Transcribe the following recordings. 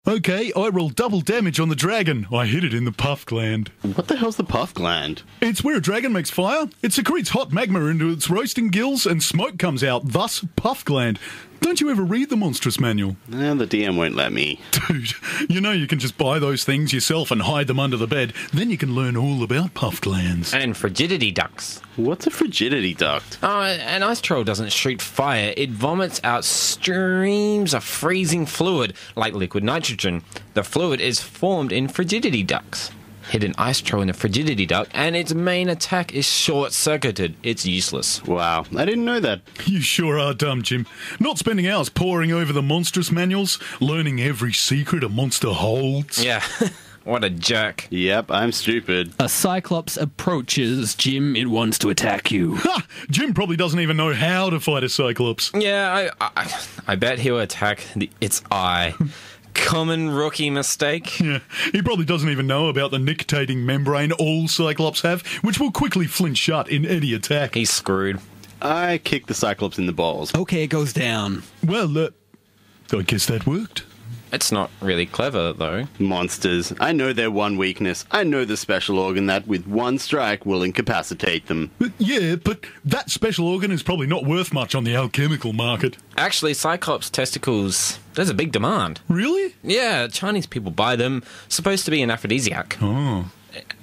Okay, I roll double damage on the dragon. I hit it in the puff gland. What the hell's the puff gland? It's where a dragon makes fire. It secretes hot magma into its roasting gills and smoke comes out, thus puff gland. Don't you ever read the Monstrous Manual? The DM won't let me. Dude, you know you can just buy those things yourself and hide them under the bed. Then you can learn all about puff glands. And frigidity ducts. What's a frigidity duct? An ice troll doesn't shoot fire. It vomits out streams of freezing fluid, like liquid nitrogen. The fluid is formed in frigidity ducts. Hit an ice troll in a frigidity duct, and its main attack is short-circuited. It's useless. Wow, I didn't know that. You sure are dumb, Jim. Not spending hours poring over the Monstrous Manuals, learning every secret a monster holds. Yeah, what a jerk. Yep, I'm stupid. A Cyclops approaches, Jim. It wants to attack you. Ha! Jim probably doesn't even know how to fight a Cyclops. Yeah, I bet he'll attack its eye. Common rookie mistake. Yeah, he probably doesn't even know about the nictitating membrane all Cyclops have, which will quickly flinch shut in any attack. He's screwed. I kicked the Cyclops in the balls. Okay, it goes down. Well, I guess that worked. It's not really clever, though. Monsters. I know their one weakness. I know the special organ that with one strike will incapacitate them. Yeah, but that special organ is probably not worth much on the alchemical market. Actually, Cyclops testicles, there's a big demand. Really? Yeah, Chinese people buy them. Supposed to be an aphrodisiac. Oh.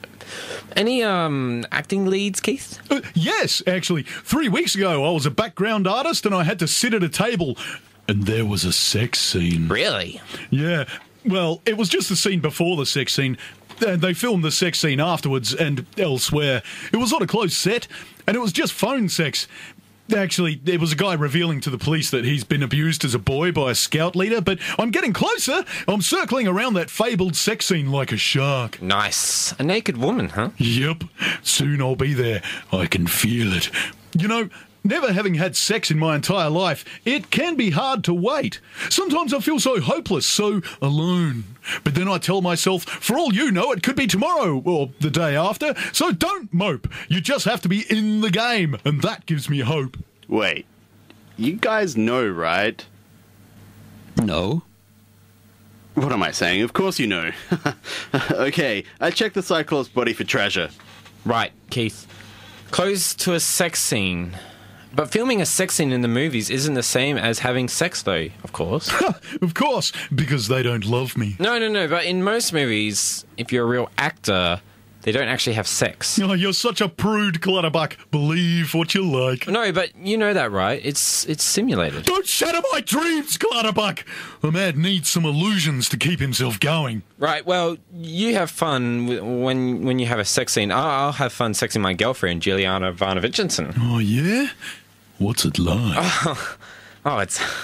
Any acting leads, Keith? Yes, actually. 3 weeks ago, I was a background artist and I had to sit at a table. And there was a sex scene. Really? Yeah. Well, it was just the scene before the sex scene. They filmed the sex scene afterwards and elsewhere. It was on a closed set, and it was just phone sex. Actually, it was a guy revealing to the police that he's been abused as a boy by a scout leader, but I'm getting closer. I'm circling around that fabled sex scene like a shark. Nice. A naked woman, huh? Yep. Soon I'll be there. I can feel it. You know, never having had sex in my entire life, it can be hard to wait. Sometimes I feel so hopeless, so alone. But then I tell myself, for all you know, it could be tomorrow or the day after. So don't mope. You just have to be in the game, and that gives me hope. Wait, you guys know, right? No. What am I saying? Of course you know. Okay, I checked the Cyclops body for treasure. Right, Keith. Close to a sex scene. But filming a sex scene in the movies isn't the same as having sex, though, of course. Of course, because they don't love me. No, but in most movies, if you're a real actor, they don't actually have sex. Oh, you're such a prude, Clutterbuck. Believe what you like. No, but you know that, right? It's simulated. Don't shatter my dreams, Clutterbuck! A man needs some illusions to keep himself going. Right, well, you have fun when you have a sex scene. I'll have fun sexing my girlfriend, Juliana Varna-Vincentson. Oh, yeah? What's it like? Oh,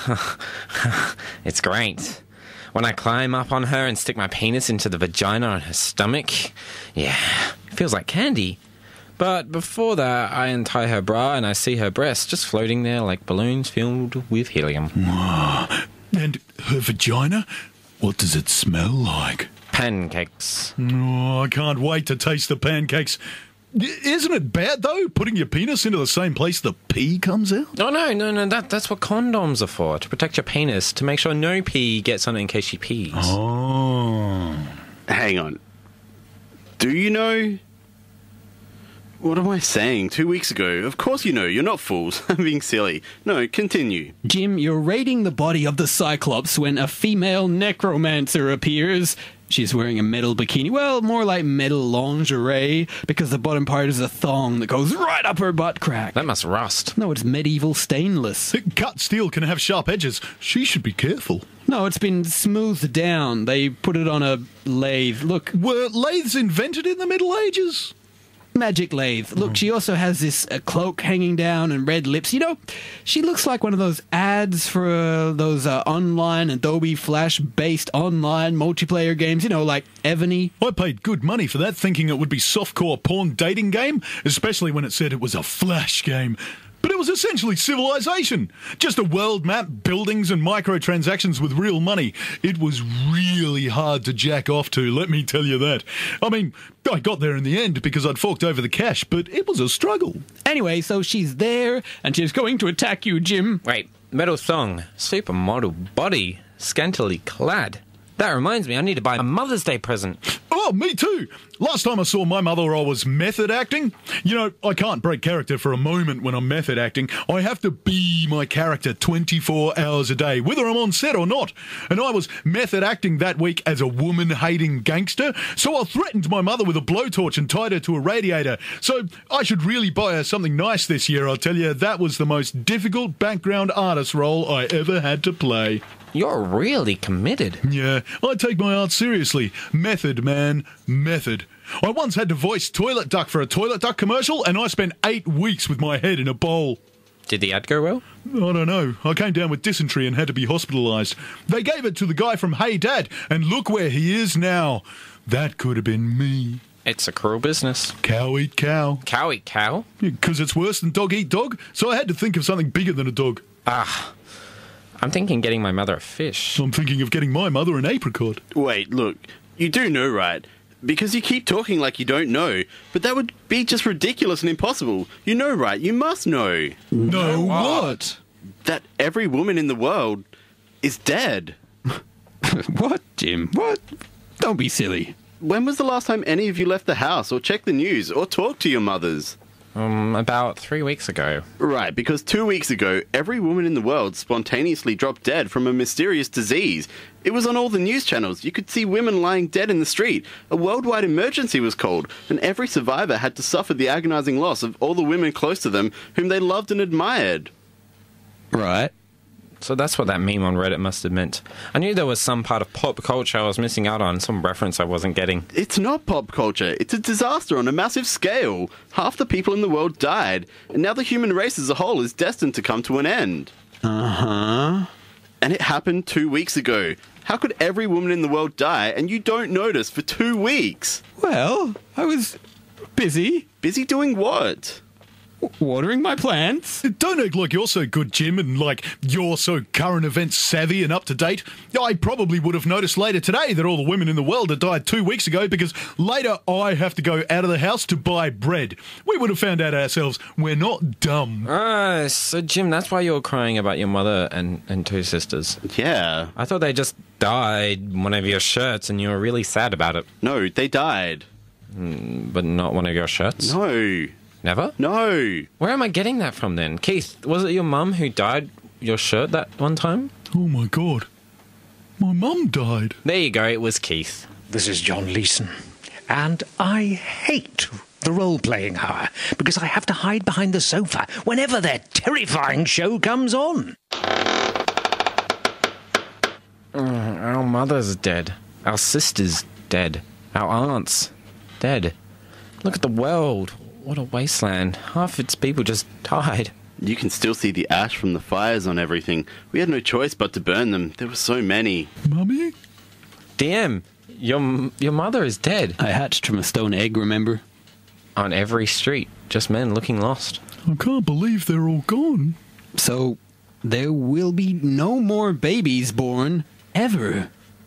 it's great. When I climb up on her and stick my penis into the vagina on her stomach, yeah, it feels like candy. But before that, I untie her bra and I see her breasts just floating there like balloons filled with helium. And her vagina? What does it smell like? Pancakes. Oh, I can't wait to taste the pancakes. Isn't it bad, though, putting your penis into the same place the pee comes out? Oh, no, that's what condoms are for, to protect your penis, to make sure no pee gets on it in case she pees. Oh. Hang on. Do you know? What am I saying? 2 weeks ago. Of course you know. You're not fools. I'm being silly. No, continue. Jim, you're raiding the body of the Cyclops when a female necromancer appears. She's wearing a metal bikini. Well, more like metal lingerie, because the bottom part is a thong that goes right up her butt crack. That must rust. No, it's medieval stainless. Cut steel can have sharp edges. She should be careful. No, it's been smoothed down. They put it on a lathe. Look, Were lathes invented in the Middle Ages? magic lathe. Look, she also has this cloak hanging down and red lips. You know, she looks like one of those ads for those online Adobe Flash-based online multiplayer games, you know, like Evany. I paid good money for that, thinking it would be softcore porn dating game, especially when it said it was a Flash game. But it was essentially Civilization. Just a world map, buildings and microtransactions with real money. It was really hard to jack off to, let me tell you that. I mean, I got there in the end because I'd forked over the cash, but it was a struggle. Anyway, so she's there, and she's going to attack you, Jim. Wait, metal thong, supermodel body, scantily clad. That reminds me, I need to buy a Mother's Day present. Oh, me too. Last time I saw my mother, I was method acting. You know, I can't break character for a moment when I'm method acting. I have to be my character 24 hours a day, whether I'm on set or not. And I was method acting that week as a woman-hating gangster, so I threatened my mother with a blowtorch and tied her to a radiator. So I should really buy her something nice this year, I'll tell you. That was the most difficult background artist role I ever had to play. You're really committed. Yeah, I take my art seriously. Method, man. Method. I once had to voice Toilet Duck for a Toilet Duck commercial, and I spent 8 weeks with my head in a bowl. Did the ad go well? I don't know. I came down with dysentery and had to be hospitalised. They gave it to the guy from Hey Dad, and look where he is now. That could have been me. It's a cruel business. Cow eat cow. Cow eat cow? Because it's worse than dog eat dog, so I had to think of something bigger than a dog. I'm thinking getting my mother a fish. I'm thinking of getting my mother an apricot. Wait, look, you do know, right? Because you keep talking like you don't know, but that would be just ridiculous and impossible. You know, right? You must know. No, what? That every woman in the world is dead. What, Jim? What? Don't be silly. When was the last time any of you left the house or checked the news or talked to your mothers? About 3 weeks ago. Right, because 2 weeks ago, every woman in the world spontaneously dropped dead from a mysterious disease. It was on all the news channels. You could see women lying dead in the street. A worldwide emergency was called, and every survivor had to suffer the agonizing loss of all the women close to them whom they loved and admired. Right. So that's what that meme on Reddit must have meant. I knew there was some part of pop culture I was missing out on, some reference I wasn't getting. It's not pop culture. It's a disaster on a massive scale. Half the people in the world died, and now the human race as a whole is destined to come to an end. Uh-huh. And it happened 2 weeks ago. How could every woman in the world die and you don't notice for 2 weeks? Well, I was busy Busy doing what? watering my plants. Don't act like you're so good, Jim, and like you're so current event savvy and up to date. I probably would have noticed later today that all the women in the world had died 2 weeks ago because later I have to go out of the house to buy bread. We would have found out ourselves we're not dumb. So Jim, that's why you were crying about your mother and two sisters. Yeah. I thought they just died one of your shirts and you were really sad about it. No, they died. But not one of your shirts? No. Never? No. Where am I getting that from then? Keith, was it your mum who dyed your shirt that one time? Oh my god. My mum died. There you go, it was Keith. This is John Leeson, and I hate the role-playing hour because I have to hide behind the sofa whenever their terrifying show comes on. Our mother's dead. Our sister's dead. Our aunt's dead. Look at the world. What a wasteland. Half its people just died. You can still see the ash from the fires on everything. We had no choice but to burn them. There were so many. Mummy? DM, your mother is dead. I hatched from a stone egg, remember? On every street, just men looking lost. I can't believe they're all gone. So, there will be no more babies born, ever.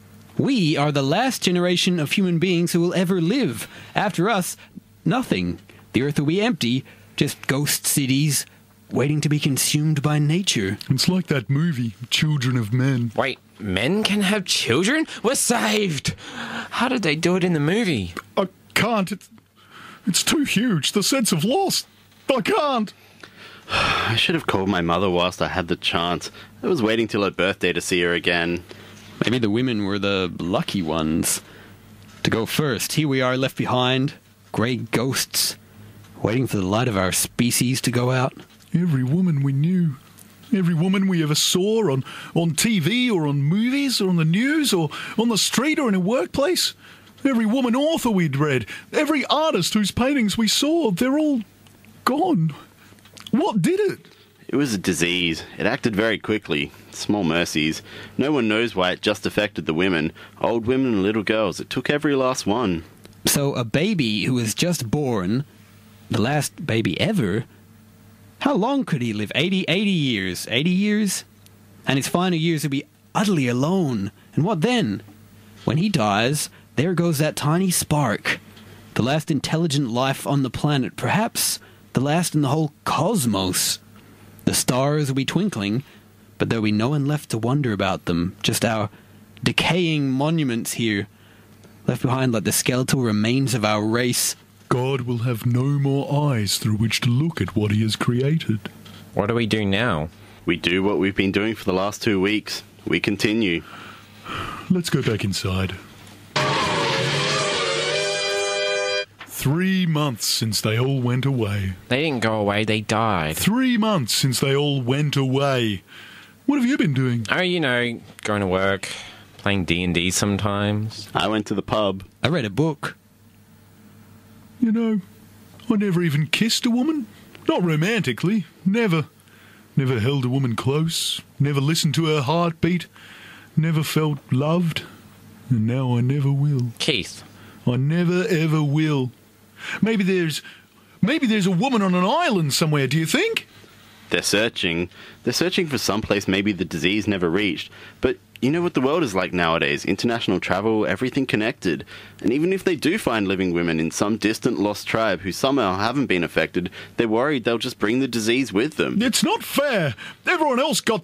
We are the last generation of human beings who will ever live. After us, nothing. The earth will be empty, just ghost cities, waiting to be consumed by nature. It's like that movie, Children of Men. Wait, men can have children? We're saved! How did they do it in the movie? I can't. It's too huge. The sense of loss. I can't. I should have called my mother whilst I had the chance. I was waiting till her birthday to see her again. Maybe the women were the lucky ones. To go first, here we are left behind, grey ghosts, waiting for the light of our species to go out. Every woman we knew. Every woman we ever saw on TV or on movies or on the news or on the street or in a workplace. Every woman author we'd read. Every artist whose paintings we saw. They're all gone. What did it? It was a disease. It acted very quickly. Small mercies. No one knows why it just affected the women. Old women and little girls. It took every last one. So a baby who was just born, the last baby ever, how long could he live? 80 years. 80 years? And his final years would be utterly alone. And what then? When he dies, there goes that tiny spark. The last intelligent life on the planet. Perhaps the last in the whole cosmos. The stars will be twinkling, but there'll be no one left to wonder about them. Just our decaying monuments here, left behind like the skeletal remains of our race. God will have no more eyes through which to look at what he has created. What do we do now? We do what we've been doing for the last 2 weeks. We continue. Let's go back inside. 3 months since they all went away. They didn't go away, they died. 3 months since they all went away. What have you been doing? Oh, going to work, playing D&D sometimes. I went to the pub. I read a book. You know, I never even kissed a woman. Not romantically. Never. Never held a woman close. Never listened to her heartbeat. Never felt loved. And now I never will. Keith. I never ever will. Maybe there's a woman on an island somewhere, do you think? They're searching. They're searching for someplace maybe the disease never reached. But you know what the world is like nowadays. International travel, everything connected. And even if they do find living women in some distant lost tribe who somehow haven't been affected, they're worried they'll just bring the disease with them. It's not fair. Everyone else got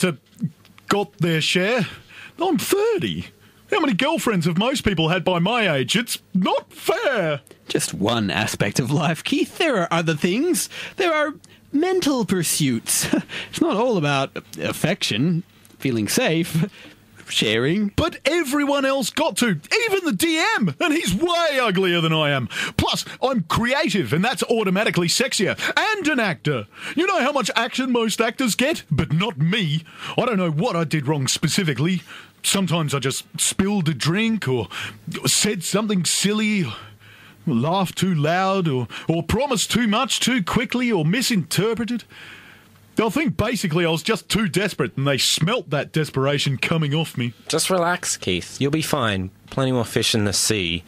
their share. I'm 30. How many girlfriends have most people had by my age? It's not fair. Just one aspect of life, Keith. There are other things. There are mental pursuits. It's not all about affection, feeling safe, sharing. But everyone else got to, even the DM, and he's way uglier than I am. Plus, I'm creative, and that's automatically sexier, and an actor. You know how much action most actors get? But not me. I don't know what I did wrong specifically. Sometimes I just spilled a drink, or said something silly, or laughed too loud, or promised too much too quickly, or misinterpreted. I think basically I was just too desperate, and they smelt that desperation coming off me. Just relax, Keith. You'll be fine. Plenty more fish in the sea.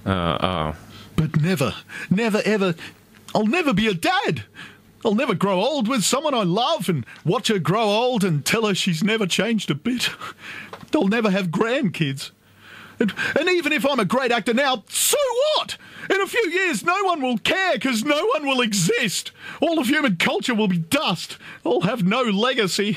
But never, ever, I'll never be a dad. I'll never grow old with someone I love and watch her grow old and tell her she's never changed a bit. I'll never have grandkids. And even if I'm a great actor now, so what? In a few years, no one will care because no one will exist. All of human culture will be dust. I'll have no legacy.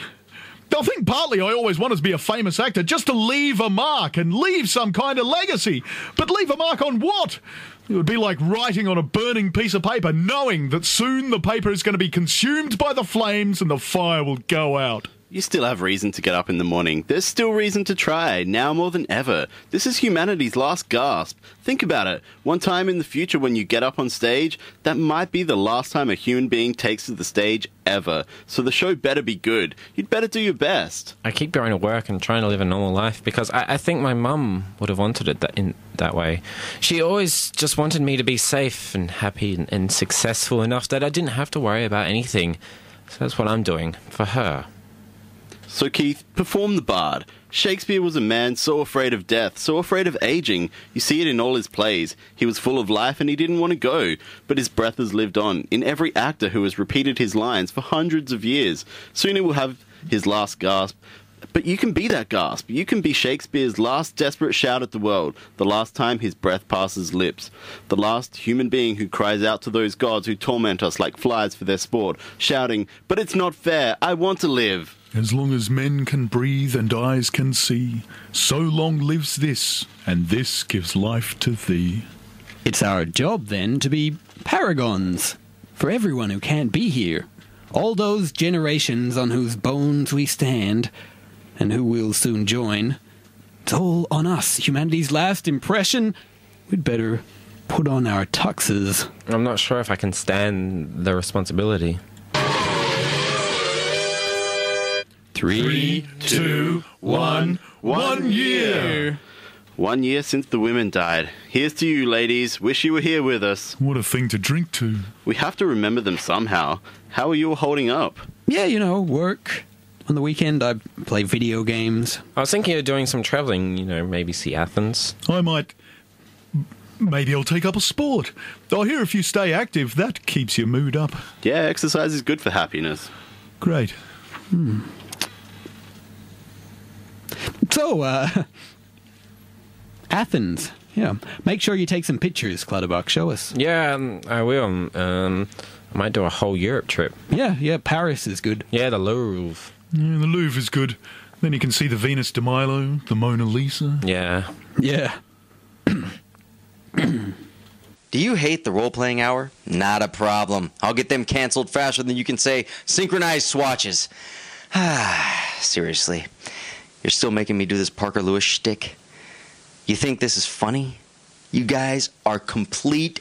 I think partly I always wanted to be a famous actor just to leave a mark and leave some kind of legacy. But leave a mark on what? It would be like writing on a burning piece of paper, knowing that soon the paper is going to be consumed by the flames and the fire will go out. You still have reason to get up in the morning. There's still reason to try, now more than ever. This is humanity's last gasp. Think about it. One time in the future when you get up on stage, that might be the last time a human being takes to the stage ever. So the show better be good. You'd better do your best. I keep going to work and trying to live a normal life because I think my mum would have wanted it that way. She always just wanted me to be safe and happy and successful enough that I didn't have to worry about anything. So that's what I'm doing for her. So Keith, perform the bard. Shakespeare was a man so afraid of death, so afraid of aging. You see it in all his plays. He was full of life and he didn't want to go, but his breath has lived on in every actor who has repeated his lines for hundreds of years. Soon he will have his last gasp. But you can be that gasp. You can be Shakespeare's last desperate shout at the world, the last time his breath passes lips, the last human being who cries out to those gods who torment us like flies for their sport, shouting, "But it's not fair, I want to live." As long as men can breathe and eyes can see, so long lives this, and this gives life to thee. It's our job, then, to be paragons for everyone who can't be here. All those generations on whose bones we stand, and who will soon join. It's all on us. Humanity's last impression. We'd better put on our tuxes. I'm not sure if I can stand the responsibility. 3, 2, 1, 1 year. 1 year since the women died. Here's to you, ladies. Wish you were here with us. What a thing to drink to. We have to remember them somehow. How are you all holding up? Yeah, work. On the weekend, I play video games. I was thinking of doing some travelling, maybe see Athens. Maybe I'll take up a sport. I hear if you stay active, that keeps your mood up. Yeah, exercise is good for happiness. Great. So, Athens. Yeah. Make sure you take some pictures, Clutterbuck. Show us. Yeah, I will. I might do a whole Europe trip. Yeah, Paris is good. Yeah, the Louvre. Yeah, the Louvre is good. Then you can see the Venus de Milo, the Mona Lisa. Yeah. Yeah. Do you hate the role-playing hour? Not a problem. I'll get them canceled faster than you can say synchronized swatches. Seriously, you're still making me do this Parker Lewis shtick? You think this is funny? You guys are complete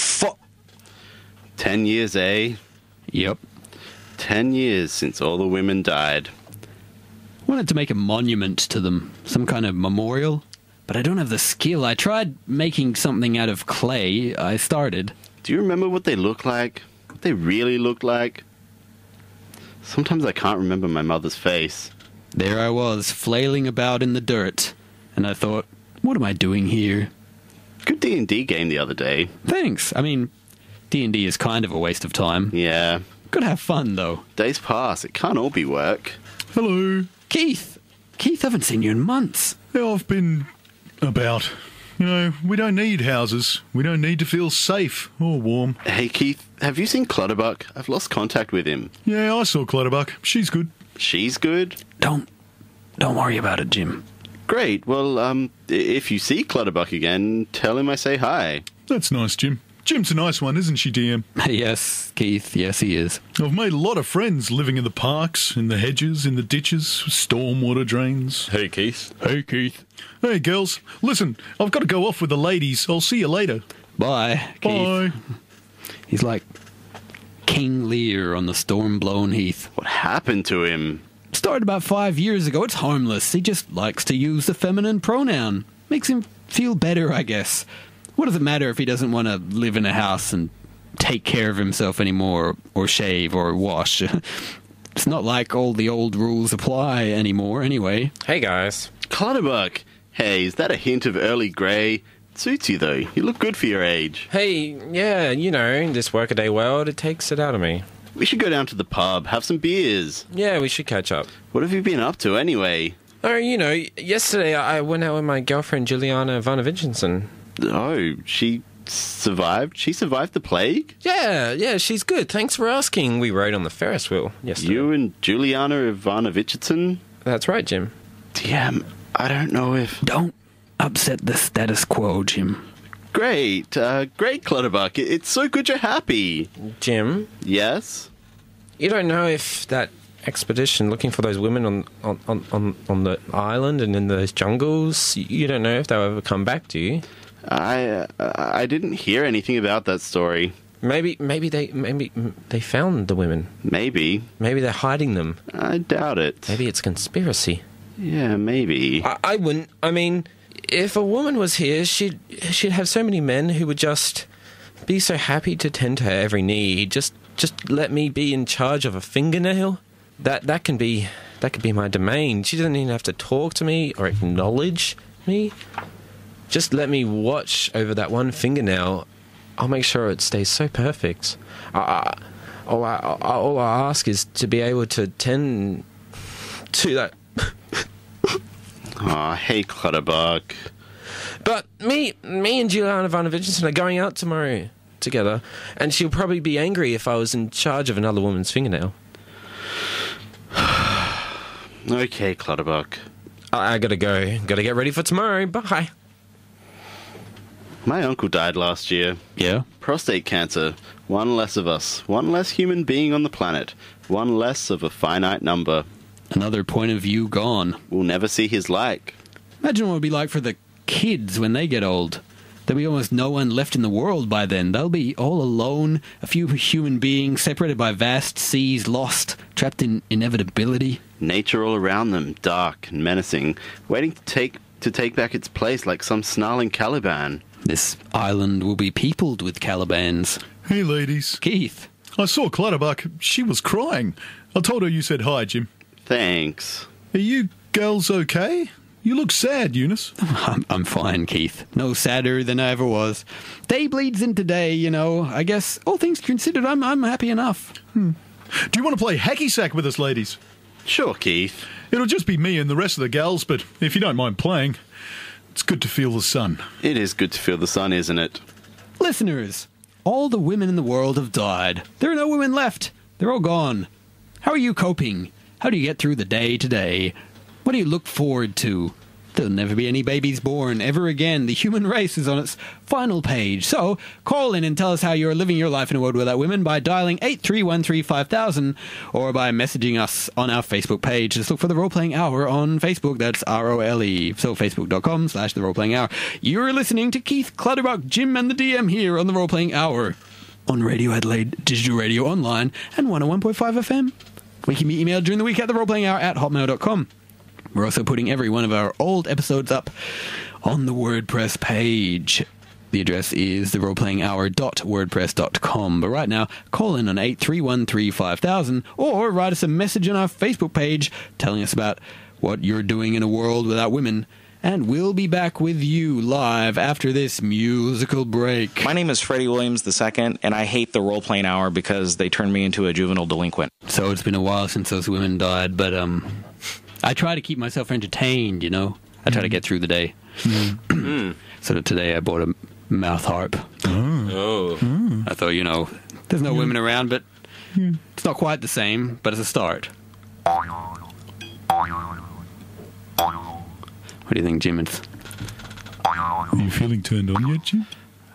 10 years, eh? Yep. 10 years since all the women died. Wanted to make a monument to them, some kind of memorial, but I don't have the skill. I tried making something out of clay. I started. Do you remember what they look like? What they really looked like? Sometimes I can't remember my mother's face. There I was, flailing about in the dirt, and I thought, what am I doing here? Good D&D game the other day. Thanks. I mean, D&D is kind of a waste of time. Yeah. Could have fun, though. Days pass. It can't all be work. Hello. Keith! Keith, I haven't seen you in months. Yeah, I've been about. You know, we don't need houses. We don't need to feel safe or warm. Hey, Keith, have you seen Clutterbuck? I've lost contact with him. Yeah, I saw Clutterbuck. She's good. She's good? Don't worry about it, Jim. Great. Well, if you see Clutterbuck again, tell him I say hi. That's nice, Jim. Jim's a nice one, isn't she, DM? Yes, Keith, yes he is. I've made a lot of friends living in the parks, in the hedges, in the ditches, stormwater drains. Hey, Keith. Hey, Keith. Hey, girls. Listen, I've got to go off with the ladies. I'll see you later. Bye, Keith. Bye. He's like King Lear on the storm-blown heath. What happened to him? Started about 5 years ago. It's harmless. He just likes to use the feminine pronoun. Makes him feel better, I guess. What does it matter if he doesn't want to live in a house and take care of himself anymore, or shave, or wash? It's not like all the old rules apply anymore, anyway. Hey, guys. Clutterbuck! Hey, is that a hint of early grey? It suits you, though. You look good for your age. Hey, yeah, you know, in this workaday world, it takes it out of me. We should go down to the pub, have some beers. Yeah, we should catch up. What have you been up to, anyway? Oh, you know, yesterday I went out with my girlfriend, Juliana Ivanovicinson. Oh, she survived? She survived the plague? Yeah, she's good. Thanks for asking. We rode on the Ferris wheel yesterday. You and Juliana Ivanovicinson? That's right, Jim. DM, I don't know if... Don't upset the status quo, Jim. Great, great, Clutterbuck. It's so good you're happy. Jim, Yes? you don't know if that expedition looking for those women on the island and in those jungles, you don't know if they'll ever come back, do you? I didn't hear anything about that story. Maybe they found the women. Maybe. Maybe they're hiding them. I doubt it. Maybe it's conspiracy. Yeah, maybe. I wouldn't. I mean, if a woman was here, she'd have so many men who would just be so happy to tend to her every need. Just let me be in charge of a fingernail. That could be my domain. She doesn't even have to talk to me or acknowledge me. Just let me watch over that one fingernail. I'll make sure it stays so perfect. All I ask is to be able to tend to that. Aw, hey, Clutterbuck. But me and Juliana Ivanovicinson are going out tomorrow together, and she'll probably be angry if I was in charge of another woman's fingernail. Okay, Clutterbuck. I gotta go. Gotta get ready for tomorrow. Bye. My uncle died last year. Yeah? Prostate cancer. One less of us. One less human being on the planet. One less of a finite number. Another point of view gone. We'll never see his like. Imagine what it would be like for the kids when they get old. There'll be almost no one left in the world by then. They'll be all alone, a few human beings separated by vast seas, lost, trapped in inevitability. Nature all around them, dark and menacing, waiting to take back its place like some snarling Caliban. This island will be peopled with Calibans. Hey, ladies. Keith. I saw Clutterbuck. She was crying. I told her you said hi, Jim. Thanks. Are you girls okay? You look sad, Eunice. I'm fine, Keith. No sadder than I ever was. Day bleeds into day, you know. I guess, all things considered, I'm happy enough. Do you want to play hacky sack with us, ladies? Sure, Keith. It'll just be me and the rest of the gals, but if you don't mind playing, it's good to feel the sun. It is good to feel the sun, isn't it? Listeners, all the women in the world have died. There are no women left. They're all gone. How are you coping? How do you get through the day today? What do you look forward to? There'll never be any babies born ever again. The human race is on its final page. So, call in and tell us how you're living your life in a world without women by dialing 83135000 or by messaging us on our Facebook page. Just look for The Role Playing Hour on Facebook. That's ROLE. So, facebook.com/The Role Playing Hour. You're listening to Keith Clutterbuck, Jim, and the DM here on The Role Playing Hour on Radio Adelaide, Digital Radio Online, and 101.5 FM. We can be emailed during the week at theroleplayinghour@hotmail.com. We're also putting every one of our old episodes up on the WordPress page. The address is theroleplayinghour.wordpress.com. But right now, call in on 83135000 or write us a message on our Facebook page telling us about what you're doing in a world without women. And we'll be back with you live after this musical break. My name is Freddie Williams II, and I hate the role-playing hour because they turned me into a juvenile delinquent. So it's been a while since those women died, but I try to keep myself entertained, you know. I try to get through the day. So today I bought a mouth harp. Oh. I thought, you know, there's no women around, but it's not quite the same, but it's a start. What do you think, Jim? Are you feeling turned on yet, Jim?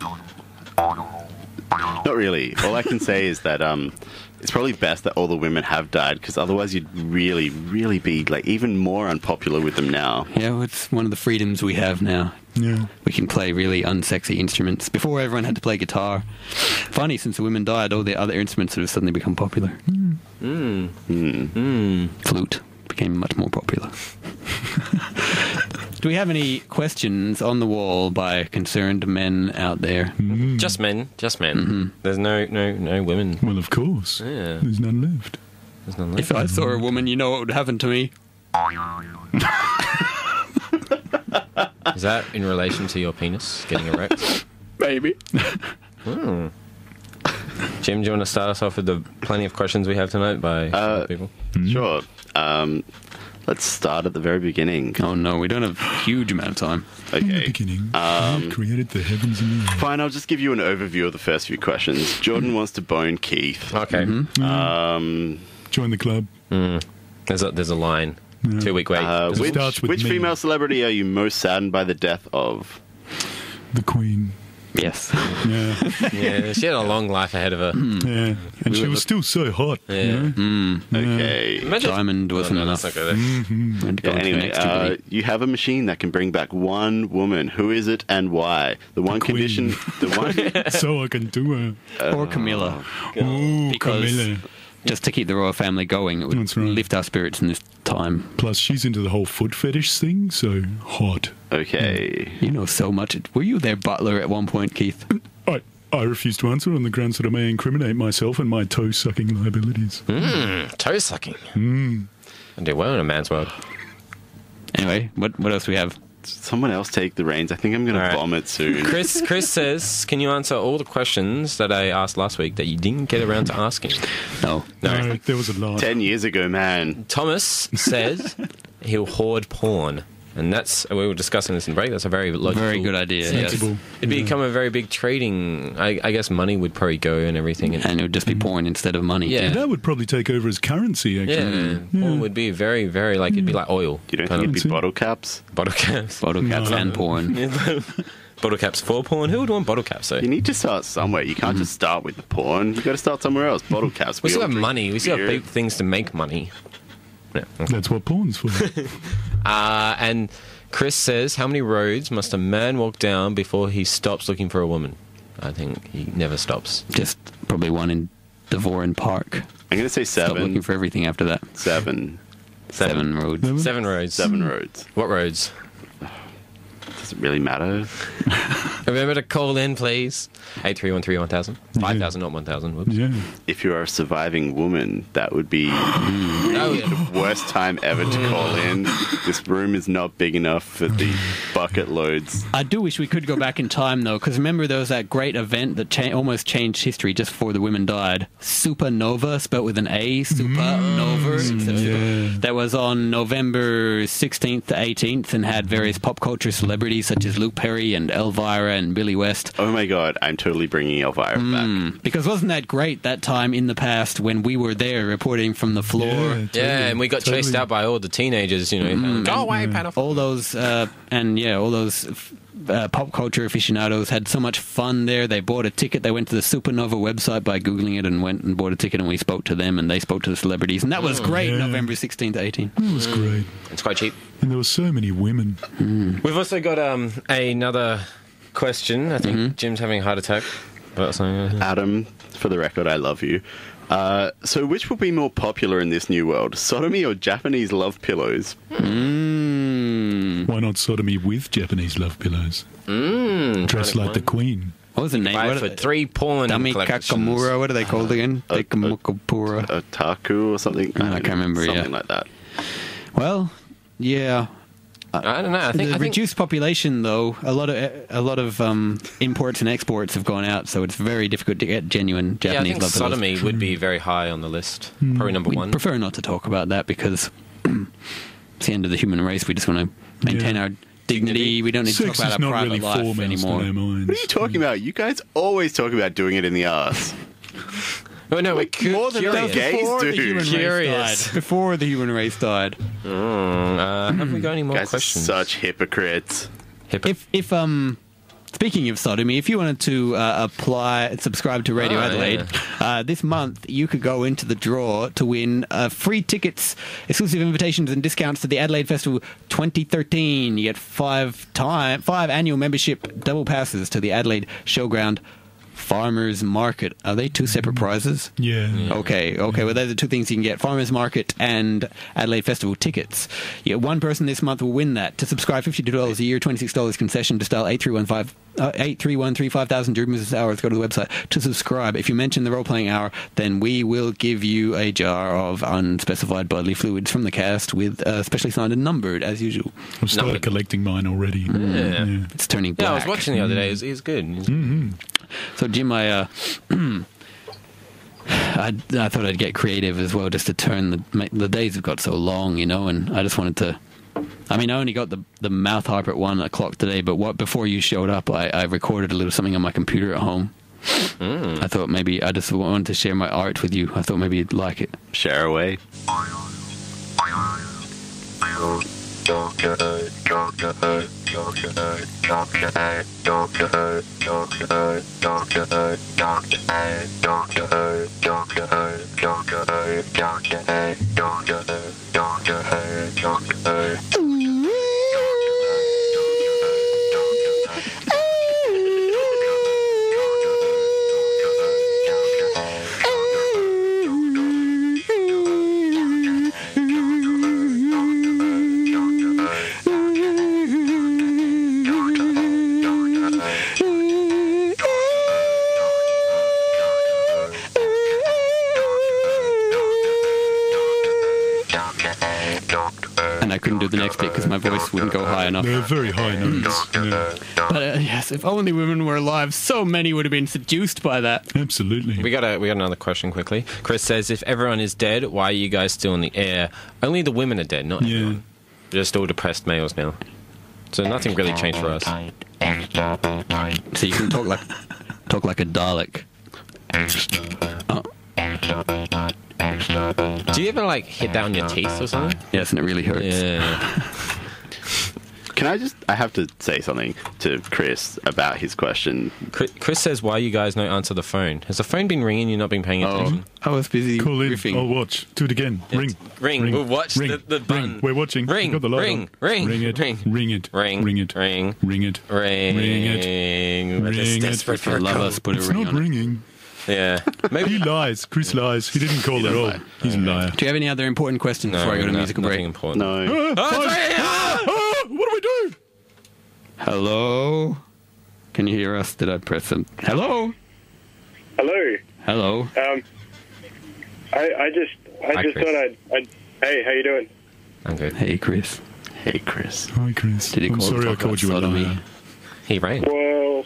Not really. All I can say is that it's probably best that all the women have died, because otherwise you'd really, really be like even more unpopular with them now. Yeah, well, it's one of the freedoms we have now. Yeah. We can play really unsexy instruments. Before, everyone had to play guitar. Funny, since the women died, all the other instruments have suddenly become popular. Flute became much more popular. Do we have any questions on the wall by concerned men out there? Just men. There's no women. Well, of course. Yeah. There's none left. There's none left. If I saw a woman, you know what would happen to me. Is that in relation to your penis getting erect? Maybe. Jim, do you want to start us off with the plenty of questions we have tonight by people? Sure. Let's start at the very beginning. Oh no, we don't have a huge amount of time. In the Okay. beginning, God created the heavens and the earth. Fine, I'll just give you an overview of the first few questions. Jordan wants to bone Keith. Okay. Join the club. There's a line. 2 week wait. It Which starts with me. female celebrity are you most saddened by the death of? The Queen. Yes. Yeah. Yeah, she had a long life ahead of her. Yeah. And she was still so hot. Yeah. You know? Okay. Imagine- Diamond wasn't Oh, no, enough. let's not go there. And to go Yeah, on to the anyway, next Jubilee. you have a machine that can bring back one woman. Who is it and why? The one Queen. condition. The one. So I can do her. Or Camilla. Oh, Because- Camilla. Just to keep the royal family going, it would That's right. lift our spirits in this time. Plus, she's into the whole foot fetish thing, so hot. Okay. You know so much. Were you their butler at one point, Keith? I refuse to answer on the grounds that I may incriminate myself and my toe-sucking liabilities. Toe sucking. I do well in a man's world. Anyway, what else do we have? Someone else take the reins. I think I'm going to All right. vomit soon. Chris says, can you answer all the questions that I asked last week that you didn't get around to asking? No. No. There was a lot. 10 years ago, man. Thomas says he'll hoard porn. And that's, we were discussing this in break, that's a very logical... Very good idea. Yes. Sensible. It'd become a very big trading... I guess money would probably go and everything. And it would just be porn instead of money. Yeah. That would probably take over as currency, Yeah, actually. porn would be very, very, like, it'd be like oil. You don't kind think it'd of be bottle caps? bottle caps. Bottle caps No. and porn. Bottle caps for porn? Who would want bottle caps, though? You need to start somewhere. You can't just start with the porn. You got to start somewhere else. Bottle caps. We still all have drink money. We still have beer. big things to make money. Yeah. Okay. That's what porn's for. And Chris says, how many roads must a man walk down before he stops looking for a woman? I think he never stops. Just probably one in Devoran Park. I'm going to say Stop looking seven. for everything after that. Seven. Seven roads. 7 roads. 7 roads. What roads? Does it really matter? Remember to call in, please. 83131000. 5000, not 1000. Whoops. Yeah. If you're a surviving woman, that would be Oh, yeah. the worst time ever to call in. This room is not big enough for the bucket loads. I do wish we could go back in time, though, because remember there was that great event that almost changed history just before the women died. Supernova, spelled with an A. Supernova. instead of super. That was on November 16th to 18th and had various pop culture celebrities such as Luke Perry and Elvira and Billy West. Oh my god, I'm totally bringing Elvira back. Because wasn't that great that time in the past when we were there reporting from the floor? Yeah, totally, and we got chased out by all the teenagers, you know. Go away, pedophile. All those pop culture aficionados had so much fun there. They bought a ticket. They went to the Supernova website by Googling it and went and bought a ticket, and we spoke to them, and they spoke to the celebrities. And that was great, Yeah. November 16th to 18th. It was great. It's quite cheap. And there were so many women. We've also got another question. I think Jim's having a heart attack. About something. Adam, for the record, I love you. So which will be more popular in this new world, sodomy or Japanese love pillows? Why not sodomy with Japanese love pillows? Dressed like the queen. What was the name? Buy What it for are they? 3 porn Dami collections. Kakamura. What are they called again? Dekamukapura. Otaku or something? I can't remember, Something yeah. like that. Well, yeah. I don't know. I think reduced population, though, a lot of imports and exports have gone out, so it's very difficult to get genuine Yeah, I Japanese think love pillows. sodomy would be very high on the list. Probably number We one. prefer not to talk about that because it's the end of the human race. We just want to maintain Yeah. our dignity. We don't need to talk Sex about is our not private really life foremost anymore. in our minds. What are you talking about? You guys always talk about doing it in the ass. Oh, no, we're more than curious. us gays Before the do. human Curious. race died. Before the human race died. Have we got any more Guys are questions? such hypocrites. If speaking of sodomy, if you wanted to subscribe to Radio Oh, Adelaide, this month you could go into the draw to win free tickets, exclusive invitations and discounts to the Adelaide Festival 2013. You get five annual membership double passes to the Adelaide Showground Farmers Market. Are they two separate prizes? Yeah. Okay. Well, those are two things you can get: Farmers Market and Adelaide Festival tickets. Yeah, one person this month will win that. To subscribe, $52 a year, $26 concession. To dial 831-5000 during business hours. Go to the website to subscribe. If you mention the role-playing hour, then we will give you a jar of unspecified bodily fluids from the cast with specially signed and numbered, as usual. I've started collecting mine already. Yeah. It's turning black. Yeah, I was watching the other day. It was good. So, Jim, I thought I'd get creative as well, just to turn the days have got so long, you know, and I just wanted to. I mean, I only got the mouth harp at 1 o'clock today, but before you showed up, I recorded a little something on my computer at home. I thought maybe I just wanted to share my art with you. I thought maybe you'd like it. Share away. And I couldn't do the next bit because my voice wouldn't go high enough. They're very high notes. Yeah. But yes, if only women were alive, so many would have been seduced by that. Absolutely. We got another question quickly. Chris says, if everyone is dead, why are you guys still in the air? Only the women are dead, not Yeah. everyone. We're just all depressed males now. So nothing really changed for us. So you can talk like a Dalek. Do you ever like hit that on your teeth or something? Yes, and it really hurts. Yeah. I have to say something to Chris about his question. Chris says, why you guys don't answer the phone? Has the phone been ringing? You're not been paying attention? I was busy Call in. riffing. I'll watch. Do it again. Ring. Ring. We'll watch Ring. the button. Ring. We're watching. Ring. We've got the light Ring. on. Ring. Ring it. Ring. Ring it. Ring. Ring it. Ring. Ring it. Ring. Ring it. We're just Ring it. desperate for a Love call. us, put a It's ring not on it. ringing. Yeah. He Maybe. lies. Chris lies. He didn't call at all. He's a liar. Do you have any other important questions before I go to musical nothing break? important. No. What do we do? Hello? Can you hear us? Did I press them? Hello? Hello. Hello? I just Chris. thought I'd. Hey, how you doing? I'm good. Hey, Chris. Hey, Chris. Hi, Chris. Did he I'm call sorry to I talk called you a about sodomy? liar. He rang. Well,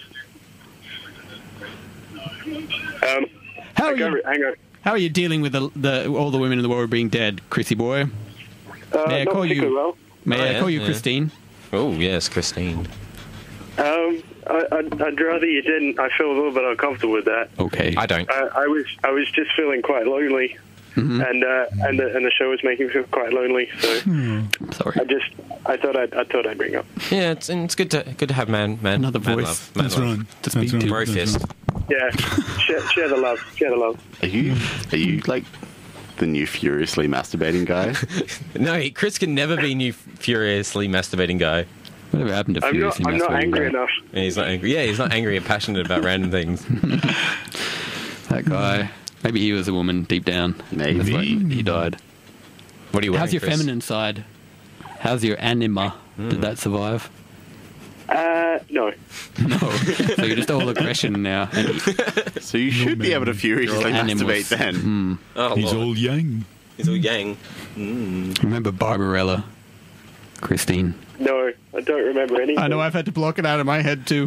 How are hang you? on. How are you dealing with all the women in the world being dead, Chrissy boy? May I Not call particularly you? well. May I yeah, call you yeah. Christine? Oh, yes, Christine. I'd rather you didn't. I feel a little bit uncomfortable with that. Okay. I don't. I was just feeling quite lonely, and the show was making me feel quite lonely. So Sorry. I thought I'd bring up. Yeah, it's good to have man Another man voice. love, man That's love. right. To speak That's to. right. Bro That's fist. right. Yeah, share the love. Share the love. Are you like the new furiously masturbating guy? No, Chris can never be new furiously masturbating guy. Whatever happened to I'm Furiously not Masturbating angry Guy? enough. Yeah, he's not angry. Yeah, he's not angry and passionate about random things. That guy. Maybe he was a woman deep down. Maybe. That's why he died. What are you wearing, How's your Chris? feminine side? How's your anima? Did that survive? No. No. So you're just all aggression now. And So you should be able to furiously Animals. masturbate then. Oh, He's Lord. all yang. He's all yang. remember Barbarella? Christine. No, I don't remember anything. I know I've had to block it out of my head too.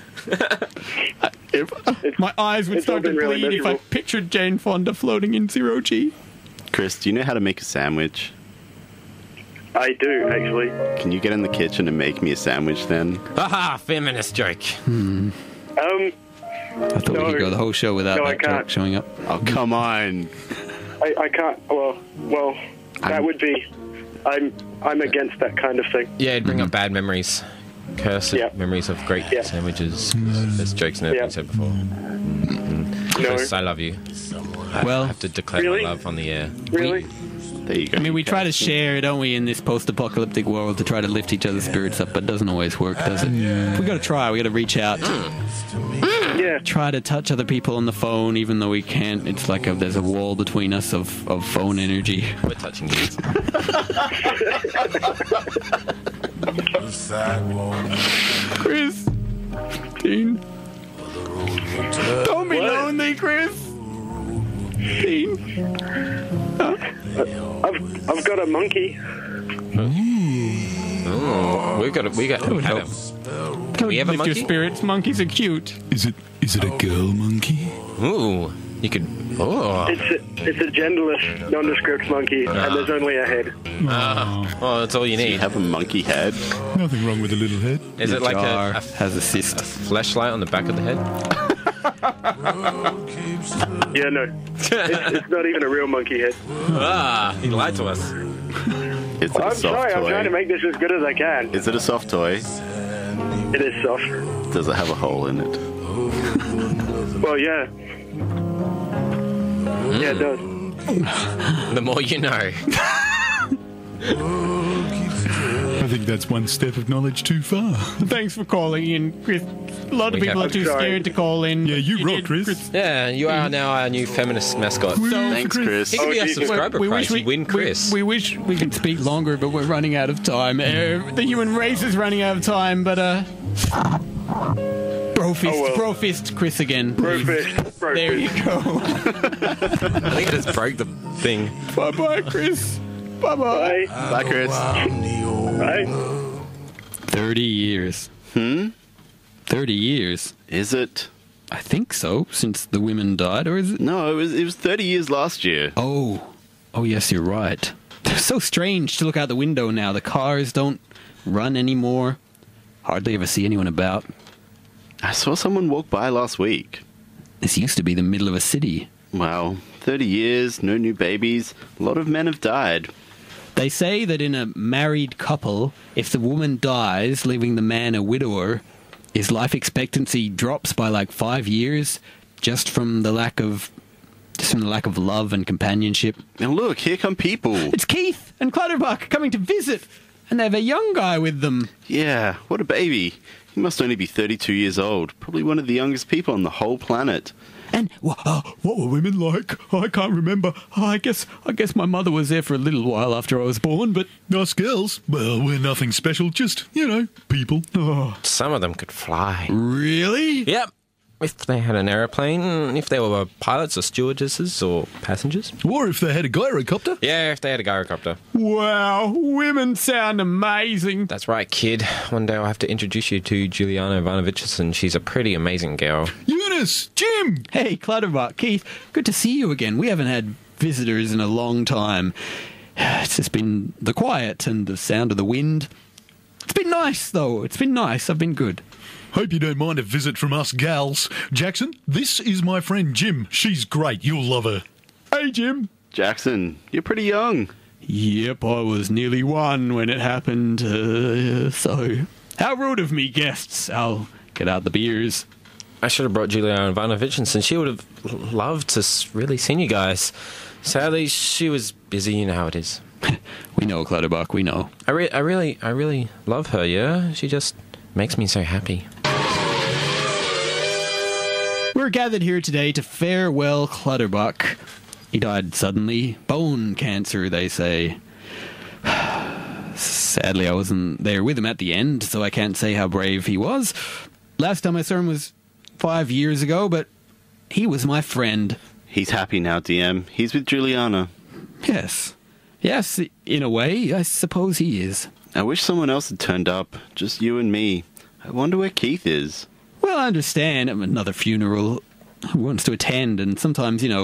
My eyes would It's all start to been really bleed if I miserable. pictured Jane Fonda floating in zero G. Chris, do you know how to make a sandwich? I do, actually. Can you get in the kitchen and make me a sandwich then? Haha, feminist joke. I thought we could go the whole show without No, I that joke can't. showing up. Oh, come on. I can't. Well, that would be. I'm against that kind of thing. Yeah, it'd bring up bad memories. Cursed Yeah. memories of great Yeah. sandwiches. There's jokes never Yeah. been said before. No, Chris, I love you. I Well- have to declare Really? my love on the air. really. There you go. I mean, we try to share, don't we, in this post-apocalyptic world to try to lift each other's spirits up, but it doesn't always work, does it? We got to try. We got to reach out, Yeah. try to touch other people on the phone, even though we can't. It's like there's a wall between us of phone energy. We're touching you. Chris, Dean, don't be What? lonely, Chris. Dean, I've got a monkey. Oh, we got Adam. don't we have a lift monkey? your spirits. Monkeys are cute. Is it a girl monkey? Ooh, you could. Oh, It's a genderless, nondescript monkey, and there's only a head. well, that's all you You need. have a monkey head? Nothing wrong with a little head. Is it like Jar a has a cyst. flashlight on the back of the head? Yeah, no, it's not even a real monkey head. Ah, he lied to us. Is it a I'm soft sorry. I'm toy? trying to make this as good as I can. Is it a soft toy? It is soft. Does it have a hole in it? Well, yeah. Yeah, it does. The more you know. I think that's one step of knowledge too far. Thanks for calling in, Chris. A lot of We people have- are too I'm sorry. scared to call in. Yeah, you rock, did, Chris. Yeah, you are now our new feminist mascot. Thanks, Chris. He could be Oh, our Jesus. subscriber prize. You win Chris. We wish we could speak longer, but we're running out of time. The human race is running out of time, but Brofist, Oh, well. Brofist, Chris again. Brofist. There you go. I think I just broke the thing. Bye bye, Chris. Bye bye. Bye. Bye, Chris. Bye. 30 years. 30 years. Is it? I think so, since the women died, or is it? No, it was 30 years last year. Oh, yes, you're right. It's so strange to look out the window now. The cars don't run anymore. Hardly ever see anyone about. I saw someone walk by last week. This used to be the middle of a city. Wow, 30 years, no new babies. A lot of men have died. They say that in a married couple, if the woman dies, leaving the man a widower, his life expectancy drops by like 5 years just from the lack of love and companionship. Now look, here come people. It's Keith and Clutterbuck coming to visit, and they have a young guy with them. Yeah, what a baby. He must only be 32 years old. Probably one of the youngest people on the whole planet. And what were women like? I can't remember. I guess my mother was there for a little while after I was born, but Us girls, well, we're nothing special, just, people. Oh. Some of them could fly. really? Yep. If they had an aeroplane, if they were pilots or stewardesses or passengers. Or if they had a gyrocopter. Yeah, if they had a gyrocopter. Wow, women sound amazing. That's right, kid. One day I'll have to introduce you to Juliana Ivanovic, and she's a pretty amazing girl. Eunice! Jim! Hey, Clutterbuck, Keith, good to see you again. We haven't had visitors in a long time. It's just been the quiet and the sound of the wind. It's been nice, though. It's been nice. I've been good. Hope you don't mind a visit from us gals. Jackson, this is my friend Jim. She's great. You'll love her. Hey, Jim. Jackson, you're pretty young. Yep, I was nearly 1 when it happened, so... How rude of me, guests. I'll get out the beers. I should have brought Juliana Ivanovich, and since she would have loved to really seen you guys. Sadly, she was busy, you know how it is. We know, Clutterbuck, we know. I really love her, yeah? She just makes me so happy. We're gathered here today to farewell Clutterbuck. He died suddenly. Bone cancer, they say. Sadly, I wasn't there with him at the end, so I can't say how brave he was. Last time I saw him was 5 years ago, but he was my friend. He's happy now, DM. He's with Juliana. Yes. Yes, in a way, I suppose he is. I wish someone else had turned up. Just you and me. I wonder where Keith is. Well, I understand. Another funeral he wants to attend, and sometimes, you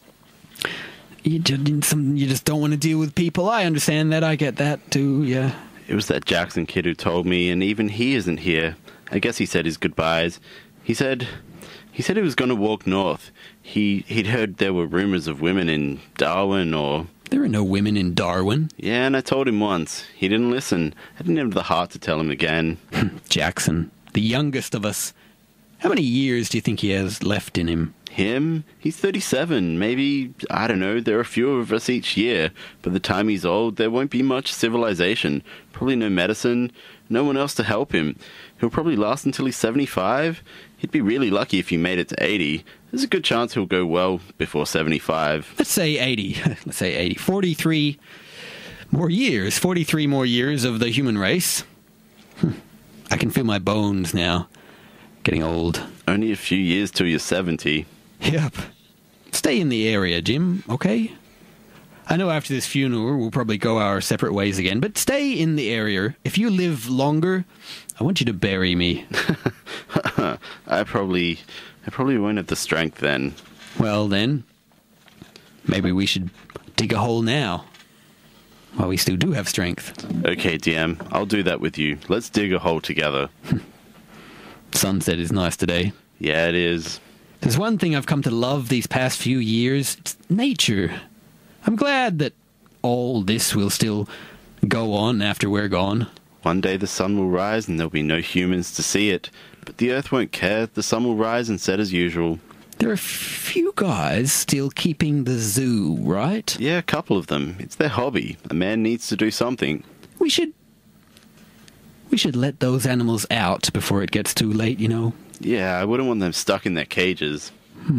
just don't want to deal with people. I understand that. I get that, too, yeah. It was that Jackson kid who told me, and even he isn't here. I guess he said his goodbyes. He said he was going to walk north. He'd heard there were rumors of women in Darwin or... There are no women in Darwin. Yeah, and I told him once. He didn't listen. I didn't have the heart to tell him again. Jackson, the youngest of us. How many years do you think he has left in him? Him? He's 37. Maybe, I don't know, there are a few of us each year. By the time he's old, there won't be much civilization. Probably no medicine, no one else to help him. He'll probably last until he's 75. He'd be really lucky if he made it to 80. There's a good chance he'll go well before 75. Let's say 80. Let's say 80. 43 more years. 43 more years of the human race. I can feel my bones now. Getting old. Only a few years till you're 70. Yep. Stay in the area, Jim, okay? I know after this funeral we'll probably go our separate ways again, but stay in the area. If you live longer, I want you to bury me. I probably won't have the strength then. Well then, maybe we should dig a hole now. While we still do have strength. Okay, DM, I'll do that with you. Let's dig a hole together. Sunset is nice today. Yeah, it is. There's one thing I've come to love these past few years. It's nature. I'm glad that all this will still go on after we're gone. One day the sun will rise and there'll be no humans to see it. But the earth won't care. The sun will rise and set as usual. There are a few guys still keeping the zoo, right? Yeah, a couple of them. It's their hobby. A man needs to do something. We should let those animals out before it gets too late, you know? Yeah, I wouldn't want them stuck in their cages.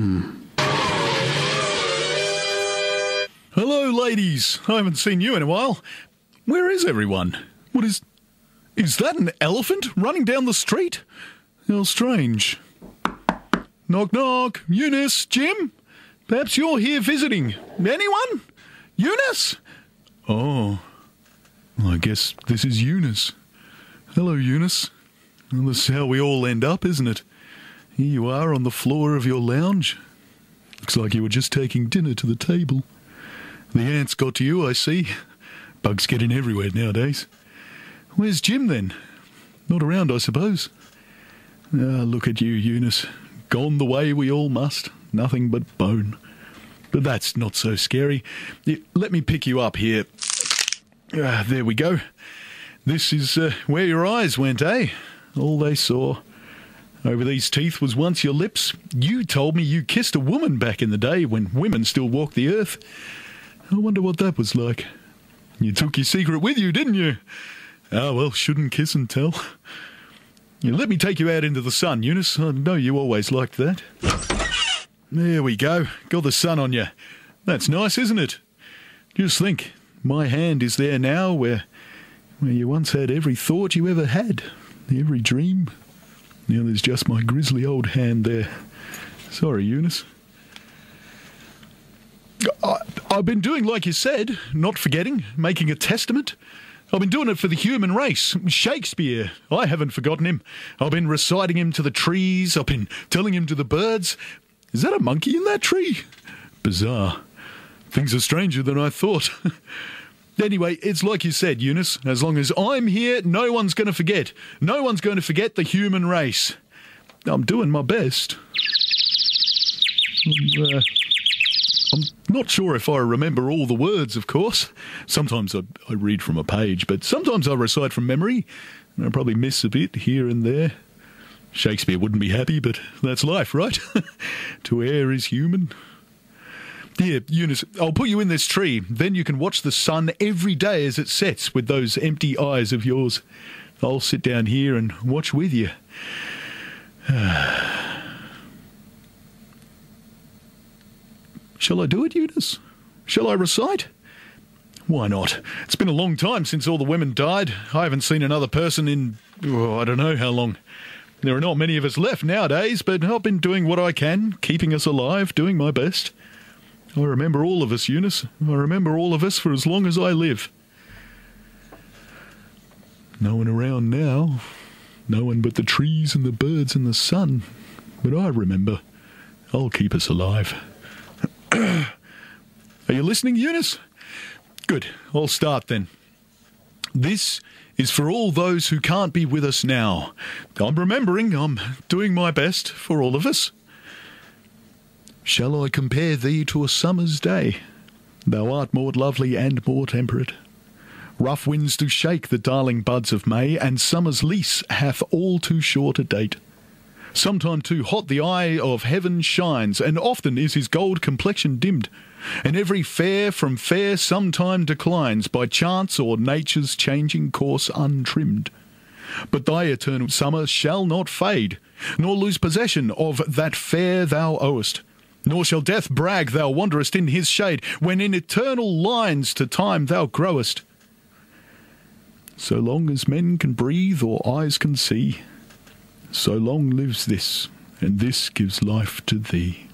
Hello, ladies. I haven't seen you in a while. Where is everyone? What is that an elephant running down the street? How strange. Knock, knock. Eunice, Jim? Perhaps you're here visiting. Anyone? Eunice? Oh, I guess this is Eunice. Hello, Eunice. Well, this is how we all end up, isn't it? Here you are on the floor of your lounge. Looks like you were just taking dinner to the table. The ants got to you, I see. Bugs get in everywhere nowadays. Where's Jim, then? Not around, I suppose. Ah, look at you, Eunice. Gone the way we all must. Nothing but bone. But that's not so scary. Let me pick you up here. There we go. This is where your eyes went, eh? All they saw. Over these teeth was once your lips. You told me you kissed a woman back in the day when women still walked the earth. I wonder what that was like. You took your secret with you, didn't you? Ah, well, shouldn't kiss and tell. Let me take you out into the sun, Eunice. I know you always liked that. There we go. Got the sun on you. That's nice, isn't it? Just think, my hand is there now where you once had every thought you ever had, every dream. Now there's just my grisly old hand there. Sorry, Eunice. I've been doing like you said, not forgetting, making a testament. I've been doing it for the human race. Shakespeare, I haven't forgotten him. I've been reciting him to the trees. I've been telling him to the birds. Is that a monkey in that tree? Bizarre. Things are stranger than I thought. Anyway, it's like you said, Eunice. As long as I'm here, no one's going to forget. No one's going to forget the human race. I'm doing my best. I'm not sure if I remember all the words, of course. Sometimes I read from a page, but sometimes I recite from memory, and I probably miss a bit here and there. Shakespeare wouldn't be happy, but that's life, right? To err is human. Here, Eunice, I'll put you in this tree. Then you can watch the sun every day as it sets with those empty eyes of yours. I'll sit down here and watch with you. Shall I do it, Eunice? Shall I recite? Why not? It's been a long time since all the women died. I haven't seen another person in, I don't know how long. There are not many of us left nowadays, but I've been doing what I can, keeping us alive, doing my best. I remember all of us, Eunice. I remember all of us for as long as I live. No one around now. No one but the trees and the birds and the sun. But I remember. I'll keep us alive. Are you listening, Eunice? Good. I'll start then. This is for all those who can't be with us now. I'm remembering. I'm doing my best for all of us. Shall I compare thee to a summer's day? Thou art more lovely and more temperate. Rough winds do shake the darling buds of May, and summer's lease hath all too short a date. Sometime too hot the eye of heaven shines, and often is his gold complexion dimmed, and every fair from fair sometime declines, by chance or nature's changing course untrimmed. But thy eternal summer shall not fade, nor lose possession of that fair thou owest. Nor shall death brag thou wanderest in his shade, when in eternal lines to time thou growest. So long as men can breathe or eyes can see, so long lives this, and this gives life to thee.